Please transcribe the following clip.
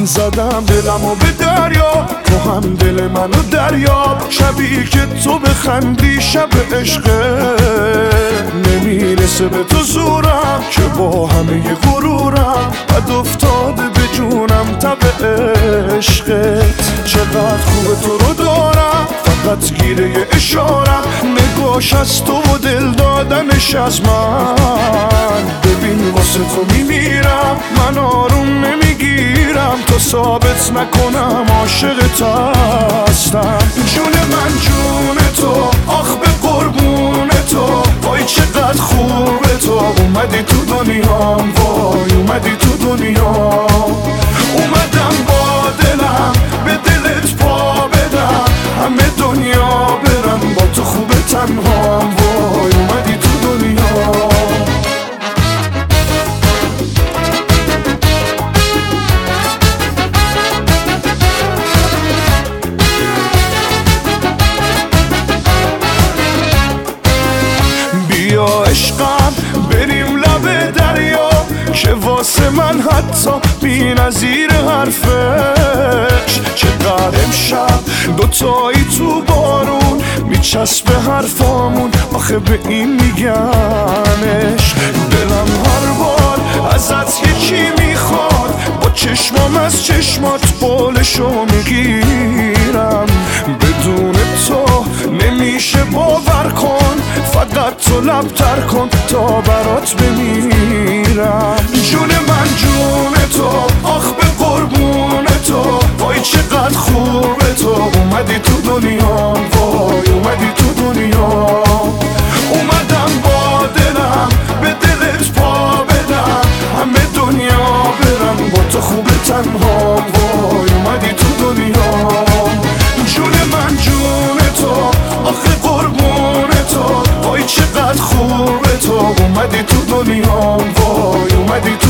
زدم دلمو به دریا، تو هم دل منو دریاب. شبی که تو بخندی شب عشقه، نمیرسه به تو زورم که با همه غرورم بد افتاده به جونم تب عشقت. چقدر خوبه تو رو دارم، فقط گیره اشارم، نگاش از تو و دل دادنش از من. ببین واسه تو میمیرم، من آروم نمیگیرم تا ثابت نکنم عاشقت هستم. جون من جون تو، آخ به قربون تو، وای چقدر خوبه تو. اومدی تو دنیام، وای اومدی تو دنیا. اومدم با دلم به دلت پا بدم، همه دنیا برم با تو خوبه تنهام، وای اومدی تو دنیا. بیا عشقم بریم لب دریا، که واسه من حتی بی نظیر حرفش. چقدر امشب دوتایی تو بارون میچسبه حرفامون، آخه به این میگنش. دلم هر بار ازت یکی میخواد، با چشمام از چشمات قولشو میگیرم. بدون تو نمیشه باور کن، فقط تو لبتر کن تا برات بمیرم. جون من جون تو، آخ به قربون تو، وای چقدر خوبه تو. اومدی تو دنیا، وای اومدی تو دنیا. اومدم با دلم به دلت پا بدم، همه دنیا برم با تو خوبه تنها، وای اومدی تو دنیا. جون من جون تو، آخه قربون تو، وای چقدر خوبه تو. اومدی تو دنیا، وای اومدی تو